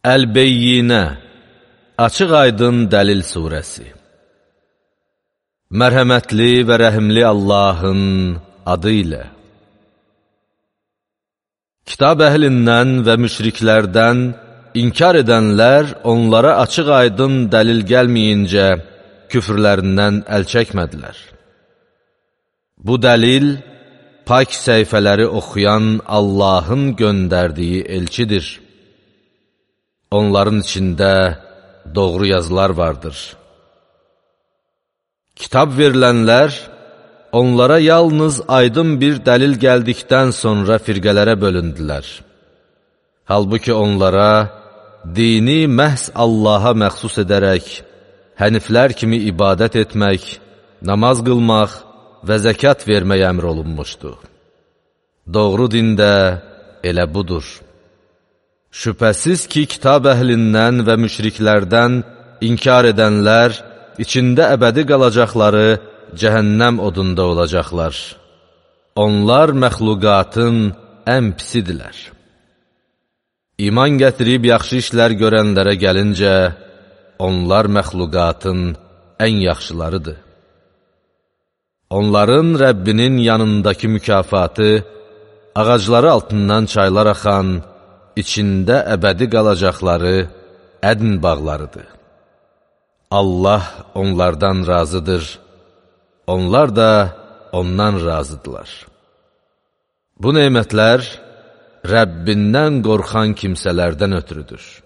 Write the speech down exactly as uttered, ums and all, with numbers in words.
Əl-Beyyinə, Açıq-aydın dəlil surəsi. Mərhəmətli və rəhimli Allahın adı ilə. Kitab əhlindən və müşriklərdən inkar edənlər onlara açıq-aydın dəlil gəlməyincə küfrlərindən əl çəkmədilər. Bu dəlil, pak səhifələri oxuyan Allahın göndərdiyi elçidir. Onların içində doğru yazılar vardır. Kitab verilənlər, onlara yalnız aydın bir dəlil gəldikdən sonra firqələrə bölündülər. Halbuki onlara dini məhz Allaha məxsus edərək, həniflər kimi ibadət etmək, namaz qılmaq və zəkat vermək əmr olunmuşdu. Doğru din də elə budur. Şübhəsiz ki, kitab əhlindən və müşriklərdən inkar edənlər, içində əbədi qalacaqları cəhənnəm odunda olacaqlar. Onlar məxluqatın ən pisidirlər. İman gətirib yaxşı işlər görənlərə gəlincə, onlar məxluqatın ən yaxşılarıdır. Onların Rəbbinin yanındakı mükafatı, ağacları altından çaylar axan, içində əbədi qalacaqları ədn bağlarıdır. Allah onlardan razıdır, onlar da ondan razıdırlar. Bu nemətlər Rəbbindən qorxan kimsələrdən ötürüdür.